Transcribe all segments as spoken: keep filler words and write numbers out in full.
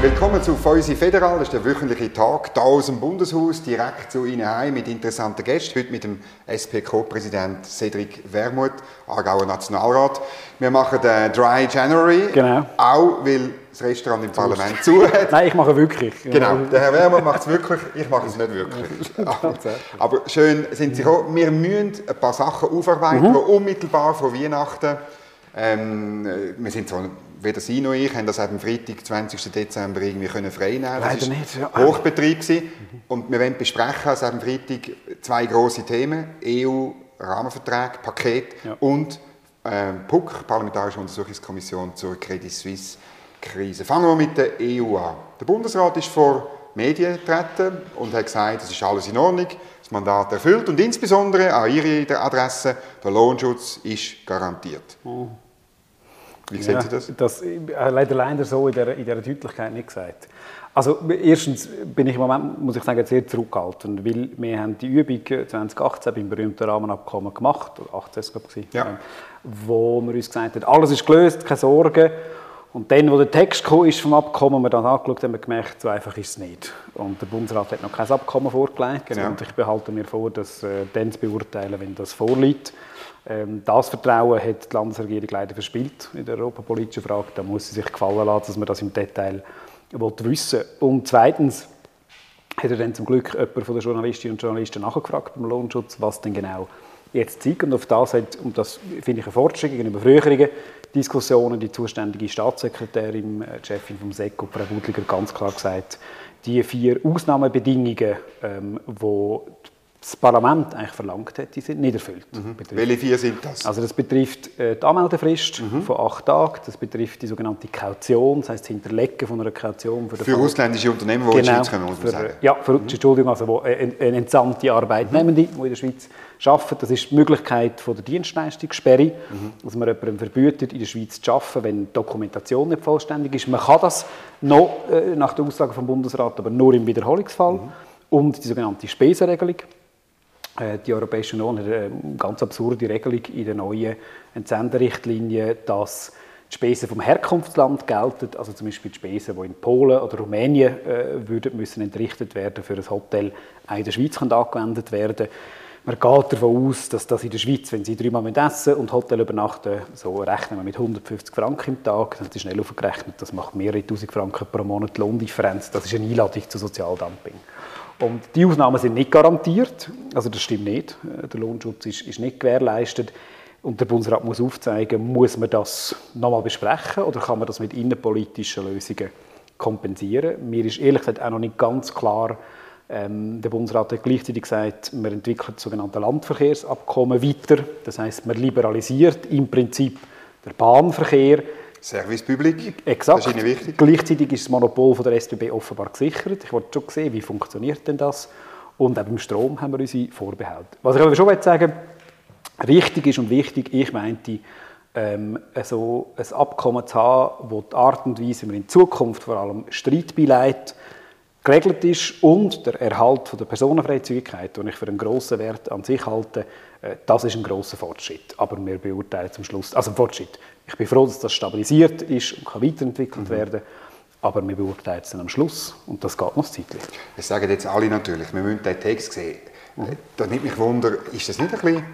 Willkommen zu Feusi Federal, das ist der wöchentliche Tag hier aus dem Bundeshaus, direkt zu Ihnen heim mit interessanten Gästen. Heute mit dem S P-Co-Präsident Cedric Wermuth, Aargauer Nationalrat. Wir machen den Dry January, genau. Auch weil das Restaurant im Parlament zu hat. Nein, ich mache wirklich. Genau, der Herr Wermuth macht es wirklich, ich mache es nicht wirklich. Aber schön sind Sie gekommen. Wir müssen ein paar Sachen aufarbeiten, mhm. unmittelbar vor Weihnachten. Ähm, wir sind so weder Sie noch ich haben das am Freitag, zwanzigsten Dezember, irgendwie können frei nehmen. Das Leider war nicht, ja. Hochbetrieb gewesen. Und wir wollen besprechen, also am Freitag zwei grosse Themen: E U-Rahmenvertrag, Paket ja. und äh, P U C, Parlamentarische Untersuchungskommission zur Credit Suisse-Krise. Fangen wir mit der E U an. Der Bundesrat ist vor Medien getreten und hat gesagt, es ist alles in Ordnung, das Mandat erfüllt und insbesondere an Ihre Adresse, der Lohnschutz ist garantiert. Oh. Wie sehen ja, Sie das? Das leider leider so in dieser, in dieser Deutlichkeit nicht gesagt. Also erstens bin ich im Moment, muss ich sagen, sehr zurückhaltend, weil wir haben die Übung zwanzig achtzehn beim berühmten Rahmenabkommen gemacht, oder achtzehn glaube ich, ja. wo man uns gesagt hat, alles ist gelöst, keine Sorgen. Und dann, wo der Text kam, ist vom Abkommen, wir dann angeschaut haben, wir gemerkt, so einfach ist es nicht. Und der Bundesrat hat noch kein Abkommen vorgelegt. Genau. Und ich behalte mir vor, das äh, dann zu beurteilen, wenn das vorliegt. Ähm, das Vertrauen hat die Landesregierung leider verspielt in der europapolitischen Frage. Da muss sie sich gefallen lassen, dass man das im Detail wissen will. Und zweitens hat er dann zum Glück jemand von den Journalistinnen und Journalisten nachgefragt beim Lohnschutz, was denn genau jetzt zeigt. Und auf das hat, und das finde ich ein Fortschritt gegenüber früheren Diskussionen, die zuständige Staatssekretärin, die Chefin vom SECO, Frau Budliger, ganz klar gesagt, die vier Ausnahmebedingungen, ähm, die das Parlament eigentlich verlangt hat, die sind nicht erfüllt. Mhm. Welche vier sind das? Also das betrifft äh, die Anmeldefrist mhm. von acht Tagen, das betrifft die sogenannte Kaution, das heisst das Hinterlegen von einer Kaution. Für, für ausländische Unternehmen, die genau, in der Schweiz kommen, muss man für, sagen. Ja, für, mhm. Entschuldigung, also wo, äh, eine entsandte Arbeitnehmende, mhm. die in der Schweiz arbeiten. Das ist die Möglichkeit von der Dienstleistungssperre, mhm. dass man jemandem verbietet, in der Schweiz zu arbeiten, wenn die Dokumentation nicht vollständig ist. Man kann das noch äh, nach der Aussage vom Bundesrat, aber nur im Wiederholungsfall. Mhm. Und die sogenannte Spesenregelung. Die Europäische Union hat eine ganz absurde Regelung in der neuen Entsenderichtlinie, dass die Spesen vom Herkunftsland gelten, also zum Beispiel die Spesen, die in Polen oder Rumänien äh, würden müssen entrichtet werden für ein Hotel, auch in der Schweiz können angewendet werden. Man geht davon aus, dass das in der Schweiz, wenn Sie dreimal essen und Hotel übernachten, so rechnen wir mit hundertfünfzig Franken im Tag, dann haben Sie schnell aufgerechnet, das macht mehrere tausend Franken pro Monat Lohndifferenz. Das ist eine Einladung zu Sozialdumping. Und die Ausnahmen sind nicht garantiert, also das stimmt nicht, der Lohnschutz ist, ist nicht gewährleistet und der Bundesrat muss aufzeigen, muss man das nochmal besprechen oder kann man das mit innenpolitischen Lösungen kompensieren. Mir ist ehrlich gesagt auch noch nicht ganz klar, ähm, der Bundesrat hat gleichzeitig gesagt, man entwickelt das sogenannte Landverkehrsabkommen weiter, das heisst, man liberalisiert im Prinzip den Bahnverkehr. Service Public, exakt. Das ist Ihnen wichtig. Gleichzeitig ist das Monopol von der S B B offenbar gesichert. Ich wollte schon sehen, wie funktioniert denn das? Und auch beim Strom haben wir unsere Vorbehalte. Was ich aber schon sagen will, richtig ist und wichtig, ich meinte, ähm, so ein Abkommen zu haben, wo die Art und Weise, wie man in Zukunft vor allem Streitbeileid geregelt ist und der Erhalt von der Personenfreizügigkeit, den ich für einen grossen Wert an sich halte, äh, das ist ein grosser Fortschritt. Aber wir beurteilen zum Schluss, also ein Fortschritt. Ich bin froh, dass das stabilisiert ist und kann weiterentwickelt mhm. werden, aber wir beurteilen es dann am Schluss und das geht noch zeitlich. Das sagen jetzt alle natürlich, wir müssen den Text sehen. Mhm. Da nimmt mich Wunder, ist das nicht ein bisschen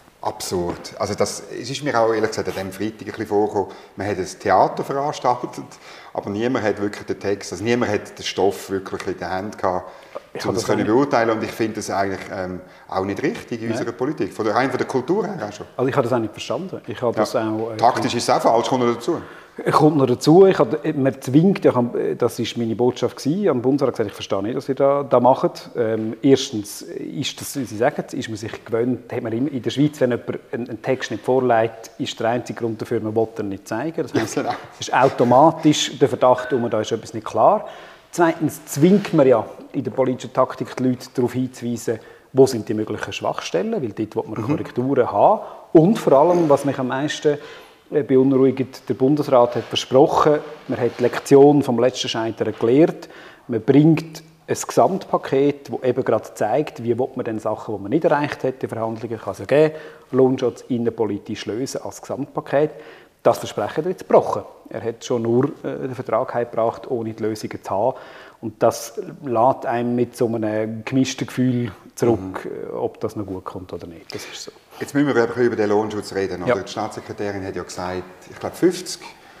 absurd? Also das, es ist mir auch ehrlich gesagt an diesem Freitag ein bisschen vorgekommen, man hat ein Theater veranstaltet, aber niemand hat wirklich den Text, also niemand hat den Stoff wirklich in der Hand gehabt, um das können beurteilen. Und ich finde das eigentlich ähm, auch nicht richtig in Nein. unserer Politik, von der, rein von der Kultur her auch schon. Also ich habe das auch nicht verstanden. Ich habe das ja. auch, äh, Taktisch ist es auch falsch, kommt noch dazu. Kommt noch dazu, ich habe, man zwingt, das war meine Botschaft gewesen, am Bundesrat gesagt, ich verstehe nicht, was ihr da, da macht. Ähm, erstens ist das, wie Sie sagen, ist man sich gewöhnt, hat man immer, in der Schweiz, wenn jemand einen, einen Text nicht vorlegt, ist der einzige Grund dafür, man will ihn nicht zeigen. Das heisst, genau. es ist automatisch der Verdacht, um, da ist etwas nicht klar. Zweitens zwingt man ja in der politischen Taktik die Leute darauf hinzuweisen, wo sind die möglichen Schwachstellen, weil dort will man mhm. Korrekturen haben. Und vor allem, was mich am meisten beunruhigend, der Bundesrat hat versprochen, man hat die Lektion vom letzten Scheitern gelernt, man bringt ein Gesamtpaket, das eben gerade zeigt, wie man denn Sachen, die man nicht erreicht hat, in Verhandlungen kann es ja geben, Lohnschutz innenpolitisch lösen als Gesamtpaket. Das Versprechen hat er jetzt gebrochen. Er hat schon nur äh, den Vertrag heimgebracht, ohne die Lösungen zu haben. Und das lässt einem mit so einem gemischten Gefühl zurück, mhm. ob das noch gut kommt oder nicht. Das ist so. Jetzt müssen wir über den Lohnschutz reden. Ja. Die Staatssekretärin hat ja gesagt, ich glaube fünfzig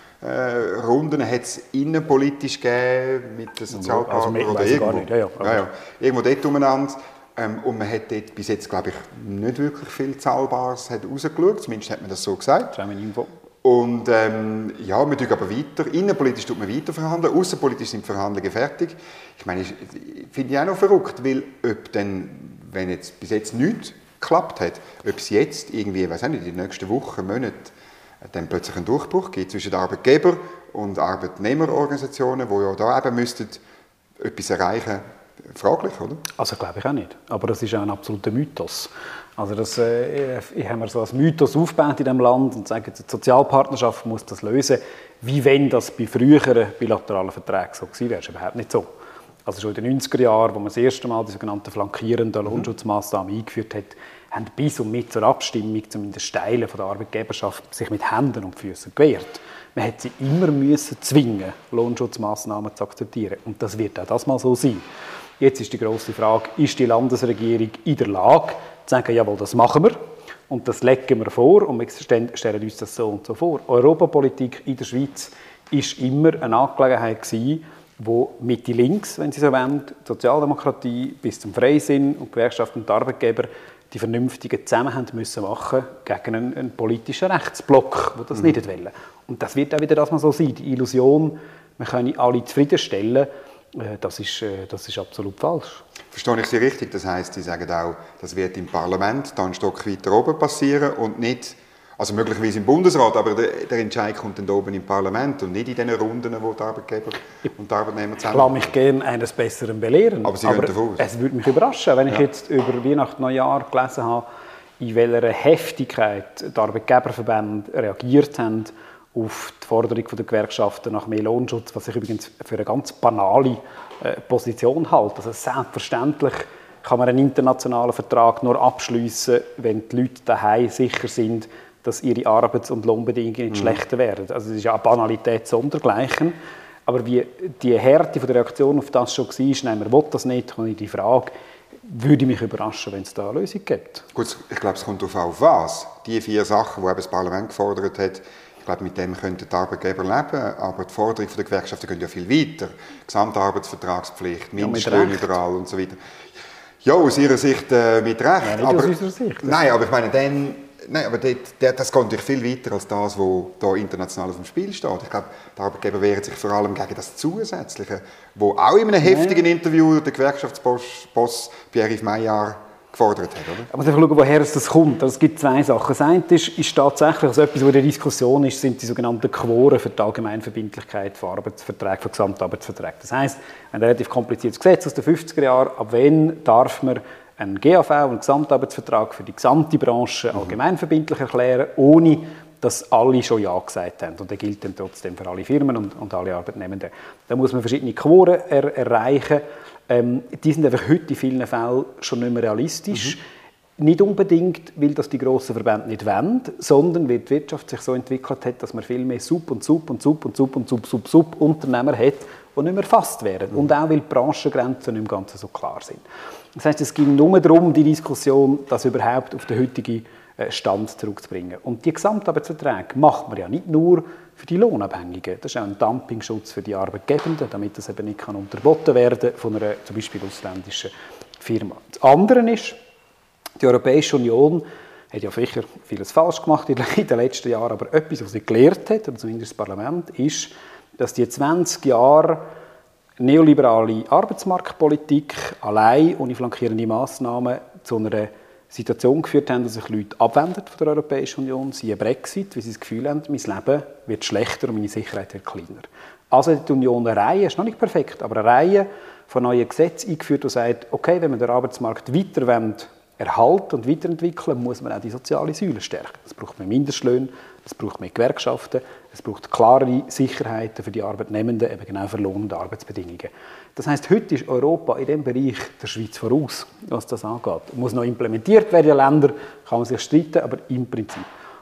äh, Runden hat es innenpolitisch gegeben mit den Sozialpartnern also, oder irgendwo. Nicht. Ja, ja. Ja, ja. Irgendwo dort umeinander. Ähm, und man hat dort bis jetzt, glaube ich, nicht wirklich viel Zahlbares rausgeschaut. Zumindest hat man das so gesagt. Das ist meine Info. Und ähm, ja, wir tun aber weiter. Innenpolitisch tut man weiter verhandeln, außenpolitisch sind die Verhandlungen fertig. Ich meine, ich, finde ich auch noch verrückt, weil ob dann, wenn jetzt bis jetzt nichts geklappt hat, ob es jetzt irgendwie, weiß nicht, in den nächsten Wochen, Monaten dann plötzlich einen Durchbruch gibt zwischen Arbeitgeber- und Arbeitnehmerorganisationen, die ja da eben müssten etwas erreichen, fraglich, oder? Also glaube ich auch nicht. Aber das ist auch ein absoluter Mythos. Also das äh, ich habe mir so als Mythos aufgebaut in diesem Land und sagen, die Sozialpartnerschaft muss das lösen, wie wenn das bei früheren bilateralen Verträgen so gewesen wäre. Das ist überhaupt nicht so. Also schon in den neunziger Jahren, wo man das erste Mal die sogenannten flankierenden Lohnschutzmaßnahmen eingeführt hat, haben bis und mit zur Abstimmung, zumindest Teile von der Arbeitgeberschaft, sich mit Händen und Füßen gewehrt. Man hat sie immer müssen zwingen, Lohnschutzmaßnahmen zu akzeptieren. Und das wird auch das mal so sein. Jetzt ist die grosse Frage, ist die Landesregierung in der Lage, zu sagen, jawohl, das machen wir und das legen wir vor und wir stellen uns das so und so vor. Europapolitik in der Schweiz ist immer eine Angelegenheit gewesen, wo Mitte links, wenn Sie so wollen, die Sozialdemokratie bis zum Freisinn und Gewerkschaften und Arbeitgeber die vernünftigen Zusammenhänge müssen machen gegen einen, einen politischen Rechtsblock, der das mhm. nicht wollen. Und das wird auch wieder das mal so sein. Die Illusion, man könne alle zufriedenstellen, das ist, das ist absolut falsch. Verstehe ich Sie richtig? Das heisst, Sie sagen auch, das wird im Parlament dann ein Stück weiter oben passieren und nicht, also möglicherweise im Bundesrat, aber der, der Entscheid kommt dann oben im Parlament und nicht in den Runden, wo die Arbeitgeber und die Arbeitnehmer zusammen. Ich lasse mich gerne eines Besseren belehren. Aber Sie gehen davon aus. Es würde mich überraschen, wenn ich ja. jetzt über Weihnachten, Neujahr gelesen habe, in welcher Heftigkeit die Arbeitgeberverbände reagiert haben auf die Forderung der Gewerkschaften nach mehr Lohnschutz, was ich übrigens für eine ganz banale äh, Position halte. Also selbstverständlich kann man einen internationalen Vertrag nur abschließen, wenn die Leute daheim sicher sind, dass ihre Arbeits- und Lohnbedingungen nicht mhm. schlechter werden. Also es ist ja eine Banalität sondergleichen. Aber wie die Härte der Reaktion auf das schon war, nein, man will das nicht, kommt in die Frage, würde mich überraschen, wenn es da eine Lösung gibt. Gut, ich glaube, es kommt darauf an, auf was. Die vier Sachen, die eben das Parlament gefordert hat, ich glaube, mit dem könnten die Arbeitgeber leben, aber die Forderungen der Gewerkschaften gehen ja viel weiter. Gesamtarbeitsvertragspflicht, Mindestlöhne überall und so weiter. Ja, aus Ihrer Sicht äh, mit Recht. Ja, nicht aber, aus unserer Sicht. Nein, aber ich meine, dann, nein, aber das, das geht natürlich viel weiter als das, was hier international auf dem Spiel steht. Ich glaube, die Arbeitgeber wehren sich vor allem gegen das Zusätzliche, wo auch in einem heftigen ja. Interview der Gewerkschaftsboss Pierre-Yves Maillard gefordert hat, oder? Aber man muss schauen, woher es das kommt. Also es gibt zwei Sachen. Das eine ist, ist tatsächlich, also etwas, was in der Diskussion ist, sind die sogenannten Quoren für die Allgemeinverbindlichkeit von Arbeitsverträgen, von Gesamtarbeitsverträgen. Das heisst, ein relativ kompliziertes Gesetz aus den fünfziger Jahren, ab wann darf man einen G A V, einen Gesamtarbeitsvertrag für die gesamte Branche mhm. allgemeinverbindlich erklären, ohne dass alle schon Ja gesagt haben. Und der gilt dann trotzdem für alle Firmen und, und alle Arbeitnehmenden. Da muss man verschiedene Quoren er, erreichen. Ähm, die sind einfach heute in vielen Fällen schon nicht mehr realistisch. Mhm. Nicht unbedingt, weil das die grossen Verbände nicht wollen, sondern weil die Wirtschaft sich so entwickelt hat, dass man viel mehr Sub- und Sub- und Sub- und Sub- und Sub-Sub-Sub-Unternehmer hat, die nicht mehr erfasst werden. Mhm. Und auch, weil die Branchengrenzen nicht im Ganzen so klar sind. Das heisst, es ging nur darum, die Diskussion, das überhaupt auf den heutigen Stand zurückzubringen. Und die Gesamtarbeitsverträge macht man ja nicht nur für die Lohnabhängigen. Das ist auch ein Dumpingschutz für die Arbeitgebenden, damit das eben nicht kann unterboten werden von einer zum Beispiel ausländischen Firma. Das andere ist, die Europäische Union hat ja sicher vieles falsch gemacht in den letzten Jahren, aber etwas, was sie gelernt hat, oder zumindest das Parlament, ist, dass die zwanzig Jahre neoliberale Arbeitsmarktpolitik allein ohne flankierende Massnahmen zu einer Situation geführt haben, dass sich Leute abwenden von der Europäischen Union, siehe Brexit, weil sie das Gefühl haben, mein Leben wird schlechter und meine Sicherheit wird kleiner. Also hat die Union eine Reihe, ist noch nicht perfekt, aber eine Reihe von neuen Gesetzen eingeführt, die sagt, okay, wenn wir den Arbeitsmarkt weiter erhalten und weiterentwickeln, muss man auch die soziale Säule stärken. Es braucht mehr Mindestlöhne, es braucht mehr Gewerkschaften, es braucht klarere Sicherheiten für die Arbeitnehmenden, eben genau für Lohn- und Arbeitsbedingungen. Das heisst, heute ist Europa in diesem Bereich der Schweiz voraus, was das angeht. Muss noch implementiert werden in den Ländern, kann man sich streiten, aber im Prinzip.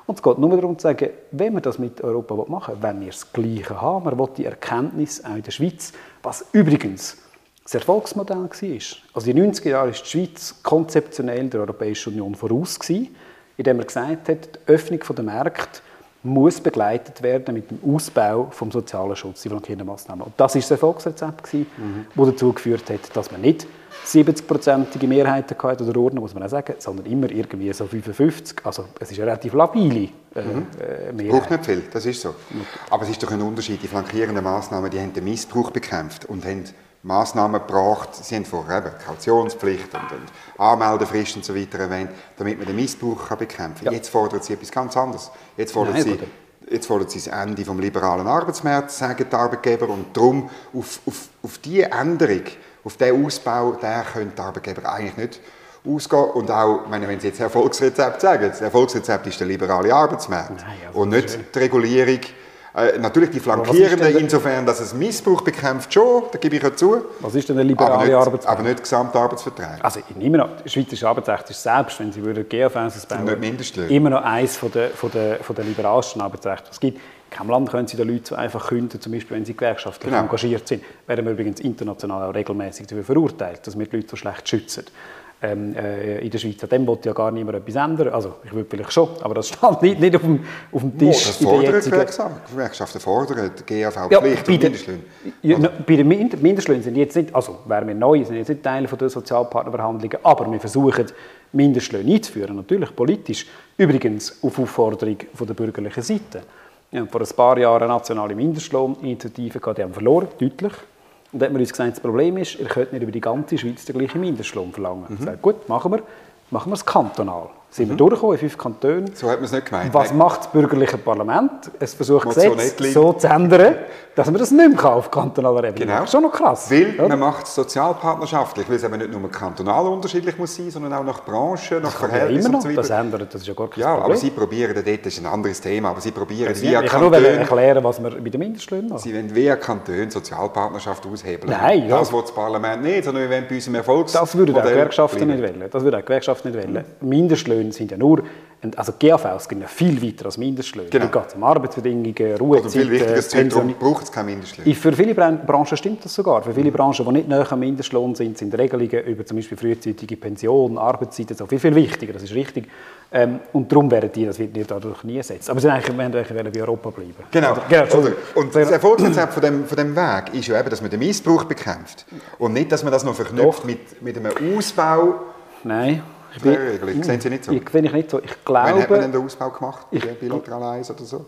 Und es geht nur darum zu sagen, wenn wir das mit Europa machen wollen, wenn wir das Gleiche haben, man will die Erkenntnis auch in der Schweiz, was übrigens das Erfolgsmodell war. Also in den neunziger Jahren war die Schweiz konzeptionell der Europäischen Union voraus, indem man gesagt hat, die Öffnung der Märkte muss begleitet werden mit dem Ausbau vom sozialen Schutz, die flankierenden Massnahmen. Und das war das Erfolgsrezept, das mhm. dazu geführt hat, dass man nicht siebzig-prozentige Mehrheiten hatte oder Ordnung, muss man auch sagen, sondern immer irgendwie so fünfundfünfzig. Also es ist eine relativ labile äh, mhm. Mehrheit. Braucht nicht viel, das ist so. Aber es ist doch ein Unterschied. Die flankierenden Massnahmen, die haben den Missbrauch bekämpft und haben Massnahmen gebracht. Sie haben vorher eben Kautionspflicht und, und Anmeldefrist und so weiter erwähnt, damit man den Missbrauch kann bekämpfen kann. Ja. Jetzt fordern sie etwas ganz anderes. Jetzt fordern Nein, sie Jetzt fordern sie das Ende des liberalen Arbeitsmarkts, sagen die Arbeitgeber, und darum auf, auf, auf diese Änderung, auf diesen Ausbau, der können die Arbeitgeber eigentlich nicht ausgehen. Und auch, meine, wenn sie jetzt Erfolgsrezept sagen, das Erfolgsrezept ist der liberale Arbeitsmarkt. Nein, also und nicht die Regulierung. Äh, natürlich die Flankierenden, insofern, dass es Missbrauch bekämpft, schon, da gebe ich ja zu. Was ist denn der liberale Arbeitsmarkt? Aber nicht Gesamtarbeitsvertrag. Also immer noch, das Schweizerische Arbeitsrecht ist selbst, wenn Sie G V S bauen, immer noch eines von der, von der, von der liberalsten Arbeitsrechte, es gibt. In keinem Land können Sie den Leuten so einfach kündigen, zum Beispiel wenn sie gewerkschaftlich genau. engagiert sind. Werden wir übrigens international auch regelmäßig dafür verurteilt, dass wir die Leute so schlecht schützen. Ähm, äh, in der Schweiz. An dem wollte ja gar niemand etwas ändern. Also, ich würde vielleicht schon, aber das stand nicht, nicht auf, dem, auf dem Tisch. Oh, das fordern jetzigen... Gewerkschaften fordern die G A V-Pflicht ja, und Mindestlöhne. Ja, also. Bei den Mindestlöhnen sind jetzt nicht, also wären wir neu, sind jetzt nicht Teil der Sozialpartnerverhandlungen, aber wir versuchen, Mindestlöhne einzuführen, natürlich politisch. Übrigens auf Aufforderung von der bürgerlichen Seite. Wir haben vor ein paar Jahren eine nationale Mindestlohninitiative gehabt, die haben verloren, deutlich. Und dann hat man uns gesagt, das Problem ist, ihr könnt nicht über die ganze Schweiz den gleichen Mindestlohn verlangen. Mhm. Ich sage, gut, machen wir, machen wir es kantonal. Sind mhm. wir durchgekommen in fünf Kantonen. So hat man es nicht gemeint. Was macht das bürgerliche Parlament? Es versucht, Gesetze so zu ändern, dass man das nicht mehr auf kantonaler Ebene genau. macht. Schon noch krass. Weil oder? Man macht es sozialpartnerschaftlich, weil es eben nicht nur kantonal unterschiedlich muss sein, sondern auch nach Branchen, nach Verhältnissen und so weiter. Das ändert, das ist ja gar kein ja, Problem. aber Sie probieren, das ist ein anderes Thema, aber Sie probieren also via ich Kanton... Ich kann nur erklären, was wir bei den Mindestlöhnen machen. Sie wollen via Kanton Sozialpartnerschaft aushebeln. Nein, ja. Das will das Parlament nicht, sondern wir wollen bei unserem Erfolgs... Das würden auch Gewerkschaften nicht wollen. Das würden auch Gewerkschaften nicht wollen. Mhm. Mindestlöhne sind ja nur... Also G A Vs gehen ja viel weiter als Mindestlöhne. Genau. Da geht es um Arbeitsbedingungen, Ruhezeiten, viel wichtiges Pension. Braucht es keinen Mindestlohn. Für viele Branchen stimmt das sogar. Für viele Branchen, die nicht näher am Mindestlohn sind, sind Regelungen über zum Beispiel frühzeitige Pension, Arbeitszeiten so viel, viel wichtiger. Das ist richtig. Ähm, und darum werden die, das wird nicht dadurch nie ersetzt. Aber sie wollen eigentlich bei Europa bleiben. Genau. Oder, genau. Und das Erfolgsrezept von dem, von dem Weg ist ja eben, dass man den Missbrauch bekämpft. Und nicht, dass man das noch verknüpft mit, mit einem Ausbau. Nein. Ich bin, ich sehen Sie nicht so? Ich, ich, ich, nicht so. ich glaube... Wann hat man denn den Ausbau gemacht? Ich, bilateral eins oder so?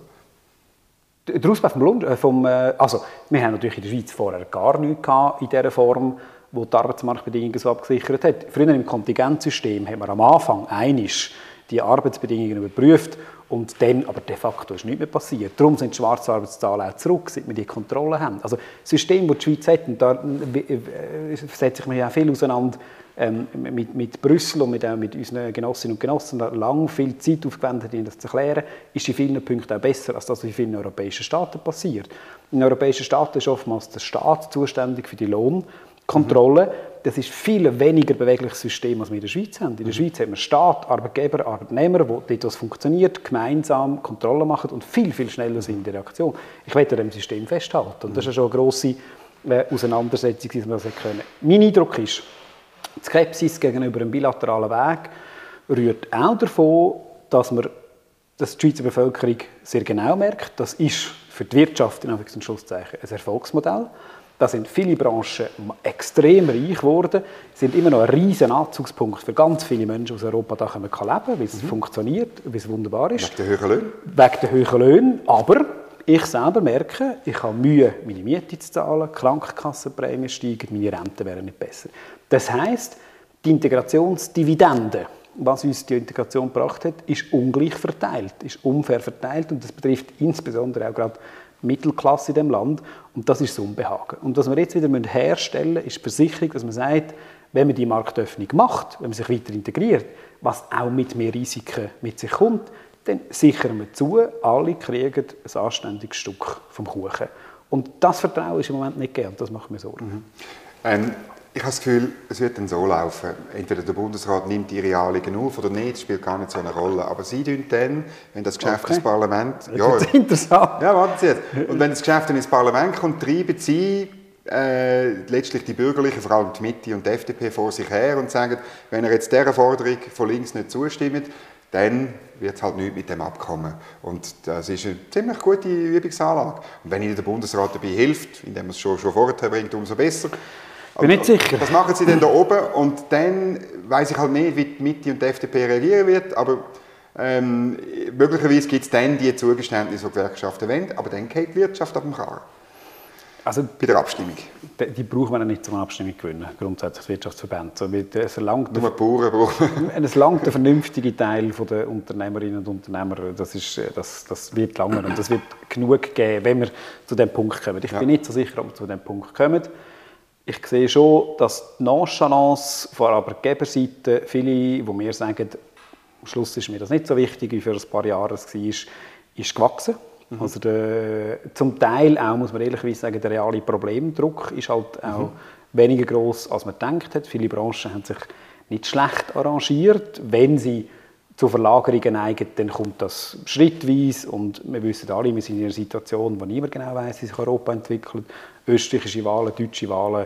Der Ausbau vom Lohn, vom, also wir haben natürlich in der Schweiz vorher gar nichts gehabt in dieser Form, wo die Arbeitsmarktbedingungen so abgesichert hat. Früher im Kontingentsystem haben wir am Anfang einisch die Arbeitsbedingungen überprüft und dann, aber de facto ist nichts mehr passiert. Darum sind die Schwarzarbeitszahlen auch zurück, seit wir die Kontrolle haben. Also das System, das die Schweiz hat, und da setzt sich mir ja viel auseinander, Ähm, mit, mit Brüssel und mit, äh, mit unseren Genossinnen und Genossen lange viel Zeit aufgewendet, ihnen das zu erklären, ist in vielen Punkten auch besser, als das in vielen europäischen Staaten passiert. In europäischen Staaten ist oftmals der Staat zuständig für die Lohnkontrolle. Mhm. Das ist viel weniger bewegliches System, als wir in der Schweiz haben. In der mhm. Schweiz haben wir Staat, Arbeitgeber, Arbeitnehmer, wo etwas funktioniert, gemeinsam Kontrolle machen und viel, viel schneller sind in der Reaktion. Ich werde an dem System festhalten. Und das ist ja schon eine grosse äh, Auseinandersetzung, die wir das können. Mein Eindruck ist, die Skepsis gegenüber einem bilateralen Weg rührt auch davon, dass, man, dass die Schweizer Bevölkerung sehr genau merkt, das ist für die Wirtschaft in Anführungs- und Schlusszeichen ein Erfolgsmodell. Da sind viele Branchen extrem reich geworden, sind immer noch ein riesen Anzugspunkt für ganz viele Menschen aus Europa, da können wir leben, weil es mhm. funktioniert, weil es wunderbar ist. Wegen der hohen Löhne? Wegen der hohen Löhne, aber ich selber merke, ich habe Mühe, meine Miete zu zahlen, die Krankenkassenprämien steigen, meine Renten wären nicht besser. Das heisst, die Integrationsdividende, was uns die Integration gebracht hat, ist ungleich verteilt, ist unfair verteilt und das betrifft insbesondere auch gerade die Mittelklasse in diesem Land und das ist das Unbehagen. Und was wir jetzt wieder herstellen müssen, ist die Versicherung, dass man sagt, wenn man die Marktöffnung macht, wenn man sich weiter integriert, was auch mit mehr Risiken mit sich kommt, dann sichern wir zu, alle kriegen ein anständiges Stück vom Kuchen. Und das Vertrauen ist im Moment nicht gegeben, das macht mir Sorgen. Mhm. Ähm, Ich habe das Gefühl, es wird dann so laufen. Entweder der Bundesrat nimmt ihre Anliegen auf oder nicht, das spielt gar nicht so eine Rolle. Aber sie tun dann, wenn das Geschäft okay. ins Parlament... Das ja, ist interessant. Ja, warten Sie jetzt. Und wenn das Geschäft dann ins Parlament kommt, treiben sie äh, letztlich die Bürgerlichen, vor allem die Mitte und die F D P, vor sich her und sagen, wenn er jetzt dieser Forderung von links nicht zustimmt, dann wird es halt nichts mit dem Abkommen. Und das ist eine ziemlich gute Übungsanlage. Und wenn Ihnen der Bundesrat dabei hilft, indem er es schon, schon vorher bringt, umso besser. Bin nicht sicher. Das machen sie dann da oben und dann weiss ich halt nicht, wie die Mitte und die F D P reagieren wird, aber ähm, möglicherweise gibt es dann die Zugeständnisse, die Gewerkschaften wollen, aber dann geht die Wirtschaft ab dem Karren. Also, bei der Abstimmung. Die, die braucht man nicht zum Abstimmung gewinnen, grundsätzlich Wirtschaftsverbände. So, es erlangt Nur die Bauern brauchen. Es erlangt der vernünftige Teil der Unternehmerinnen und Unternehmer, das, ist, das, das wird lange und das wird genug geben, wenn wir zu diesem Punkt kommen. Ich ja. bin nicht so sicher, ob wir zu diesem Punkt kommen. Ich sehe schon, dass die Nonchalance von der Arbeitgeberseite, viele, die mir sagen, am Schluss ist mir das nicht so wichtig, wie für ein paar Jahre es war, ist gewachsen. Mhm. Also der, zum Teil auch, muss man ehrlich sagen, der reale Problemdruck ist halt auch mhm. weniger gross, als man gedacht hat. Viele Branchen haben sich nicht schlecht arrangiert. Wenn sie zu Verlagerungen neigen, dann kommt das schrittweise und wir wissen alle, wir sind in einer Situation, wo niemand genau weiss, wie sich Europa entwickelt. Österreichische Wahlen, deutsche Wahlen,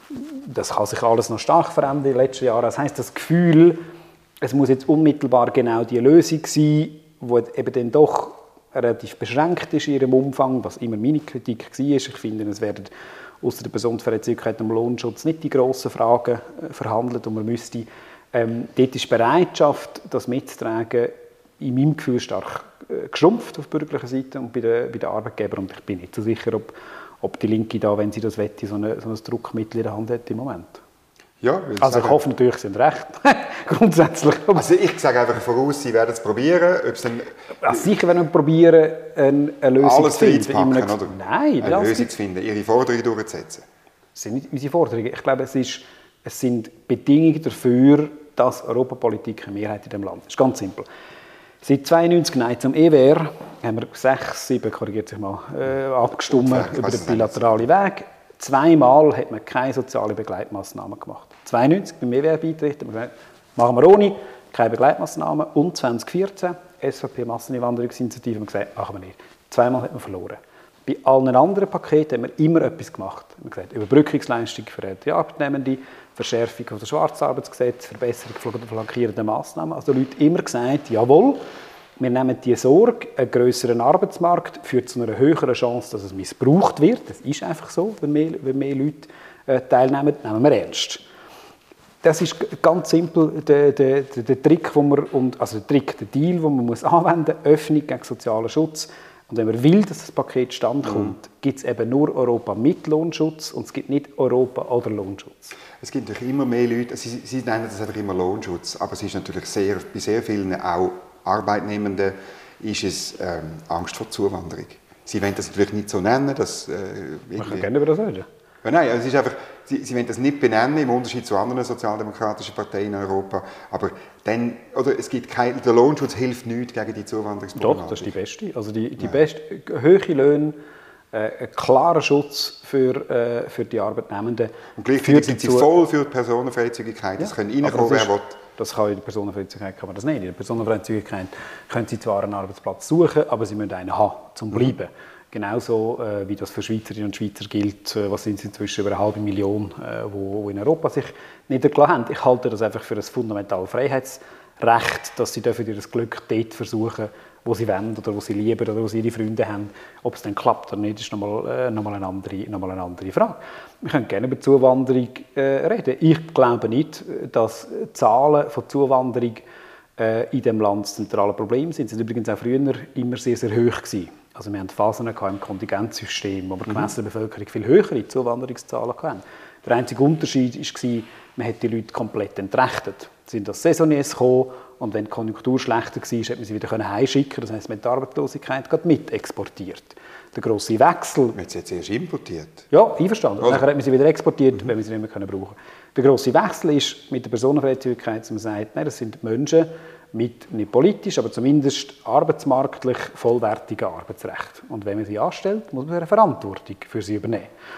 das kann sich alles noch stark verändern in den letzten Jahren. Das heisst, das Gefühl, es muss jetzt unmittelbar genau die Lösung sein, die eben dann doch relativ beschränkt ist in ihrem Umfang, was immer meine Kritik war. Ich finde, es werden ausser der Personenfreizügigkeit und dem Lohnschutz nicht die grossen Fragen verhandelt und man müsste ähm, dort ist die Bereitschaft, das mitzutragen, in meinem Gefühl stark äh, geschrumpft auf bürgerlicher Seite und bei den, bei den Arbeitgebern. Und ich bin nicht so sicher, ob, ob die Linke da, wenn sie das wette, so, eine, so ein Druckmittel in der Hand hat im Moment. Ja, also ich hoffe natürlich, sie haben recht, grundsätzlich. Also ich sage einfach voraus, sie werden es probieren. Dann also sicher werden wir probieren, eine, eine Lösung alles zu finden. Alles oder? Nein. Eine Lösung zu finden, ihre Forderungen durchzusetzen. Das sind nicht unsere Forderungen. Ich glaube, es, ist, es sind Bedingungen dafür, dass Europapolitik eine Mehrheit in diesem Land ist. Das ist ganz simpel. Seit zweiundneunzig Nein zum E W R haben wir sechs, sieben, korrigiert sich mal, äh, abgestimmt über den bilateralen Weg. Zweimal hat man keine soziale Begleitmaßnahmen gemacht. zweiundneunzig beim E W R-Beitritt haben wir gesagt, machen wir ohne, keine Begleitmaßnahmen. Und zwanzig vierzehn, S V P-Masseneinwanderungsinitiative, haben wir gesagt, machen wir nicht. Zweimal hat man verloren. Bei allen anderen Paketen haben wir immer etwas gemacht. Wir haben gesagt, Überbrückungsleistung für die Arbeitnehmenden, Verschärfung des Schwarzarbeitsgesetzes, Verbesserung von flankierenden Massnahmen. Also die Leute immer gesagt, jawohl, wir nehmen die Sorge, einen grösseren Arbeitsmarkt führt zu einer höheren Chance, dass es missbraucht wird. Das ist einfach so, wenn mehr, wenn mehr Leute äh, teilnehmen, nehmen wir ernst. Das ist ganz simpel der, der, der, der Trick, wo man, und, also der Trick, der Deal, den man muss anwenden muss, Öffnung gegen sozialen Schutz. Und wenn man will, dass das Paket stand kommt, mhm. gibt es eben nur Europa mit Lohnschutz und es gibt nicht Europa oder Lohnschutz. Es gibt natürlich immer mehr Leute, Sie, Sie nennen das einfach immer Lohnschutz, aber es ist natürlich sehr, bei sehr vielen auch Arbeitnehmenden ist es ähm, Angst vor Zuwanderung. Sie wollen das natürlich nicht so nennen. Dass, äh, Man kann gerne über das reden. Ja, nein, es ist einfach, Sie, Sie wollen das nicht benennen, im Unterschied zu anderen sozialdemokratischen Parteien in Europa. Aber dann, oder es gibt kein, der Lohnschutz hilft nicht gegen die Zuwanderungsproblematik. Doch, das ist die beste. Also die, die beste, hohe Löhne, äh, ein klarer Schutz für, äh, für die Arbeitnehmenden. Und gleichzeitig sind Sie voll für die Personenfreizügigkeit. Das ja, können reinkommen, wer will. Das kann in der Personenfreizügigkeit kann man das nicht. In der Personenfreizügigkeit können Sie zwar einen Arbeitsplatz suchen, aber Sie müssen einen haben, zum Bleiben. Mhm. Genauso äh, wie das für Schweizerinnen und Schweizer gilt, äh, was sind es inzwischen über eine halbe Million, äh, wo, wo in Europa sich niedergelassen haben. Ich halte das einfach für ein fundamentales Freiheitsrecht, dass sie dürfen ihr Glück dort versuchen, wo sie wollen oder wo sie lieben oder wo sie ihre Freunde haben. Ob es dann klappt oder nicht, ist nochmal, äh, nochmal, eine, andere, nochmal eine andere Frage. Wir können gerne über Zuwanderung äh, reden. Ich glaube nicht, dass Zahlen von Zuwanderung äh, in diesem Land das zentrale Problem sind. Sie sind übrigens auch früher immer sehr, sehr hoch gewesen. Also wir hatten Phasen im Kontingentsystem, wo wir mhm. gemessen der Bevölkerung viel höhere Zuwanderungszahlen hatten. Der einzige Unterschied war, man hat die Leute komplett entrechtet. Sie sind als Saisoniers gekommen und wenn die Konjunktur schlechter war, hat man sie wieder heimschicken. Das heisst, man hat die Arbeitslosigkeit mit exportiert. Der grosse Wechsel... Man hat sie jetzt erst importiert. Ja, einverstanden. Dann hat man sie wieder exportiert, mhm. wenn wir sie nicht mehr brauchen können. Der grosse Wechsel ist mit der Personenfreizügigkeit, dass man sagt, nein, das sind Menschen mit, nicht politisch, aber zumindest arbeitsmarktlich vollwertigen Arbeitsrecht. Und wenn man sie anstellt, muss man eine Verantwortung für sie übernehmen.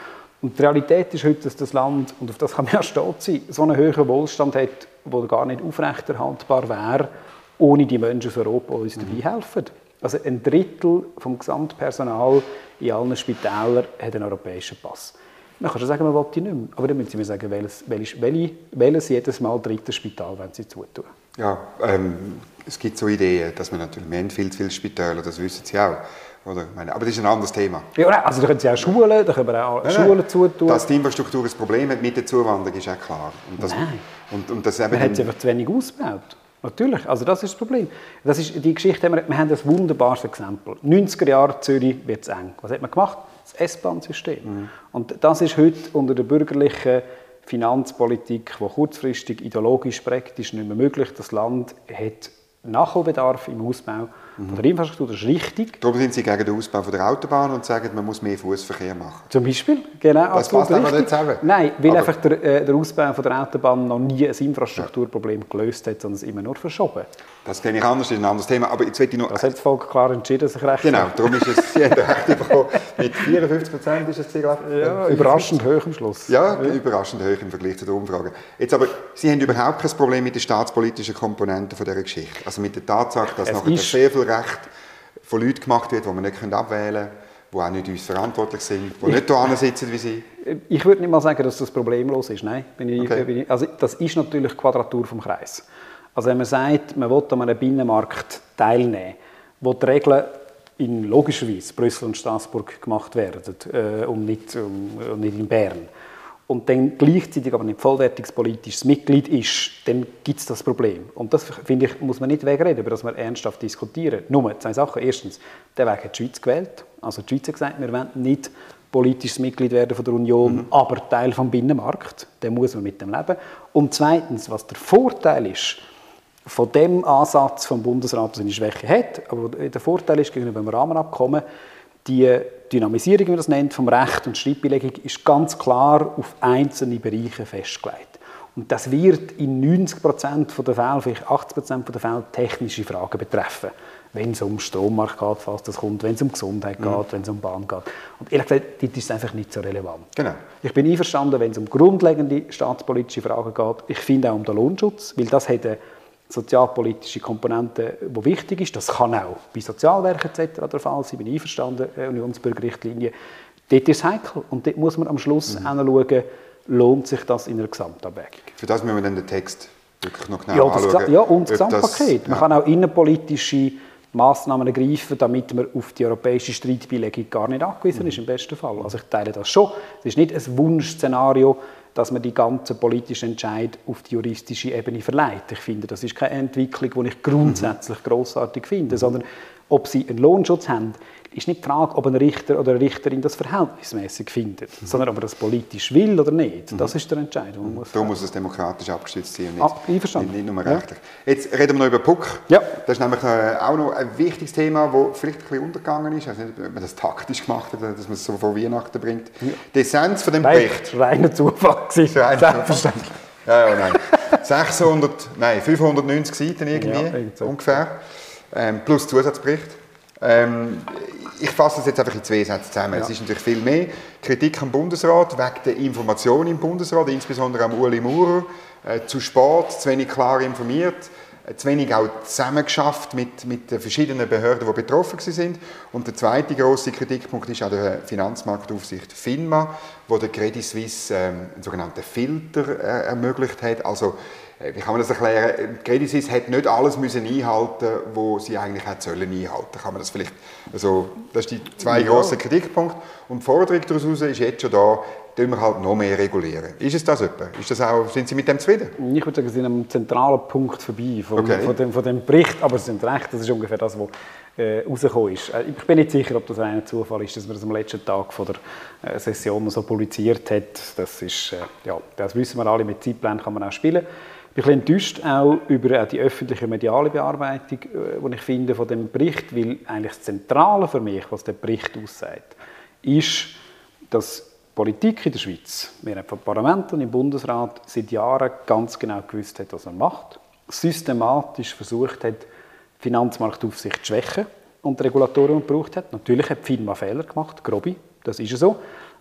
Und die Realität ist heute, dass das Land, und auf das kann man ja stolz sein, so einen hohen Wohlstand hat, der gar nicht aufrechterhaltbar wäre, ohne die Menschen aus Europa, die uns dabei helfen. Also ein Drittel vom Gesamtpersonal in allen Spitälern hat einen europäischen Pass. Man kann schon sagen, man will die nicht mehr. Aber dann müssen Sie mir sagen, welches, welches, welches jedes Mal dritte Spital wollen Sie zutun. Ja, ähm, es gibt so Ideen, dass man natürlich, wir haben viel zu viele Spitäler, das wissen Sie auch. Oder? Aber das ist ein anderes Thema. Ja, also da können Sie auch Schulen, da können wir auch nein, Schulen nein. zutun. Dass die Infrastruktur ein Problem hat mit der Zuwanderung, ist auch klar. Und das, nein, und, und das eben man hat sie einfach zu wenig ausgebaut. Natürlich, also das ist das Problem. Das ist, die Geschichte haben wir, wir haben ein wunderbares Exempel. neunziger Jahre Zürich wird es eng. Was hat man gemacht? Das S-Bahn-System. Mhm. Und das ist heute unter der bürgerlichen Finanzpolitik, die kurzfristig ideologisch praktisch nicht mehr möglich. Das Land hat Nachholbedarf im Ausbau mhm. von der Infrastruktur, das ist richtig. Darum sind Sie gegen den Ausbau von der Autobahn und sagen, man muss mehr Fußverkehr machen. Zum Beispiel, genau. Das passt aber nicht zusammen. Nein, weil aber einfach der, äh, der Ausbau von der Autobahn noch nie ein Infrastrukturproblem ja. gelöst hat, sondern es immer nur verschoben. Das kenne ich anders, das ist ein anderes Thema. Aber jetzt will ich noch... Das hat das Volk klar entschieden, sich recht Genau, darum ist es, Sie haben recht bekommen. Mit vierundfünfzig Prozent ist es, glaube ich. Ja, überraschend hoch am Schluss. Ja, ja, überraschend hoch im Vergleich zu der Umfrage. Jetzt aber, Sie haben überhaupt kein Problem mit der staatspolitischen Komponente von dieser Geschichte. Also mit der Tatsache, dass nachher sehr viel Recht von Leuten gemacht wird, die wir nicht abwählen können, die auch nicht uns verantwortlich sind, die nicht hier sitzen wie Sie. Ich würde nicht mal sagen, dass das problemlos ist. Nein, bin ich, okay. bin ich, also das ist natürlich die Quadratur vom Kreis. Also wenn man sagt, man will an einem Binnenmarkt teilnehmen, wo die Regeln in logischerweise Brüssel und Straßburg gemacht werden äh, und, nicht, um, und nicht in Bern, und dann gleichzeitig aber nicht vollwertiges politisches Mitglied ist, dann gibt es das Problem. Und das, finde ich, muss man nicht wegreden, über das wir ernsthaft diskutieren. Nur zwei Sachen. Erstens, der Weg hat die Schweiz gewählt. Also die Schweiz hat gesagt, wir wollen nicht politisches Mitglied werden von der Union, mhm. aber Teil des Binnenmarkts. Dann muss man mit dem leben. Und zweitens, was der Vorteil ist, von dem Ansatz vom Bundesrat, der seine Schwäche hat, aber der Vorteil ist gegenüber dem Rahmenabkommen, die Dynamisierung, wie man das nennt, vom Recht und Schreibbelegung ist ganz klar auf einzelne Bereiche festgelegt. Und das wird in neunzig Prozent der Fälle, vielleicht achtzig Prozent der Fälle, technische Fragen betreffen. Wenn es um Strommarkt geht, falls das kommt, wenn es um Gesundheit geht, mhm. wenn es um Bahn geht. Und ehrlich gesagt, das ist einfach nicht so relevant. Genau. Ich bin einverstanden, wenn es um grundlegende staatspolitische Fragen geht. Ich finde auch um den Lohnschutz, weil das hat eine sozialpolitische Komponente, die wichtig ist. Das kann auch bei Sozialwerken et cetera der Fall sein. Ich bin einverstanden, äh, Unionsbürgerrichtlinie. Dort ist es heikel. Und dort muss man am Schluss mhm. hinschauen, lohnt sich das in einer Gesamtabwägung. Für das müssen wir dann den Text wirklich noch genau ja, anschauen. Ja, und das Gesamtpaket. Das, ja. Man kann auch innenpolitische Massnahmen ergreifen, damit man auf die europäische Streitbeilegung gar nicht angewiesen mhm. ist, im besten Fall. Also ich teile das schon. Es ist nicht ein Wunschszenario, dass man die ganzen politischen Entscheidungen auf die juristische Ebene verleiht. Ich finde, das ist keine Entwicklung, die ich grundsätzlich mhm. grossartig finde, sondern ob sie einen Lohnschutz haben, ist nicht die Frage, ob ein Richter oder eine Richterin das verhältnismäßig findet, mhm. sondern ob er das politisch will oder nicht. Mhm. Das ist der Entscheid. Mhm. Muss Darum muss es demokratisch abgestützt sein und nicht, ah, nicht, nicht nur rechtlich. Ja. Jetzt reden wir noch über P U C. Ja. Das ist nämlich auch noch ein wichtiges Thema, das vielleicht ein bisschen untergegangen ist. Ich weiß nicht, ob man das taktisch gemacht hat, dass man es so vor Weihnachten bringt. Ja. Die Essenz von dem Bericht. Das war reiner Zufall. Selbstverständlich. Ja, ja, nein. sechshundert, nein, fünfhundertneunzig Seiten irgendwie, ja, ungefähr. Ähm, plus Zusatzbericht. Ähm, ich fasse das jetzt einfach in zwei Sätze zusammen. Ja. Es ist natürlich viel mehr. Kritik am Bundesrat wegen der Information im Bundesrat, insbesondere am Ueli Maurer. Äh, zu spät, zu wenig klar informiert, äh, zu wenig auch zusammengeschafft mit, mit den verschiedenen Behörden, die betroffen sind. Und der zweite grosse Kritikpunkt ist auch der Finanzmarktaufsicht FINMA, wo der Credit Suisse ähm, einen sogenannten Filter äh, ermöglicht hat. Also, wie kann man das erklären? Credit Suisse hat nicht alles müssen einhalten, was sie eigentlich hätte sollen einhalten. Kann man das vielleicht, also das sind die zwei ja. grossen Kritikpunkte. Und die Forderung daraus ist jetzt schon da, tun wir halt noch mehr regulieren. Ist es das etwa? Ist das auch, sind Sie mit dem zufrieden? Ich würde sagen, Sie sind am zentralen Punkt vorbei von, okay. von, dem, von dem Bericht, aber Sie sind recht, das ist ungefähr das, was äh, rausgekommen ist. Ich bin nicht sicher, ob das ein Zufall ist, dass man das am letzten Tag von der äh, Session so publiziert hat. Das ist, äh, ja, das wissen wir alle, mit Zeitplänen kann man auch spielen. Ich bin ein bisschen enttäuscht auch über die öffentliche mediale Bearbeitung, die ich finde von dem Bericht, weil eigentlich das Zentrale für mich, was der Bericht aussagt, ist, dass Politik in der Schweiz, wir haben vom Parlament und im Bundesrat seit Jahren ganz genau gewusst hat, was man macht, systematisch versucht hat, die Finanzmarktaufsicht zu schwächen und Regulatoren gebraucht hat. Natürlich hat die FINMA Fehler gemacht, grobe, das ist so.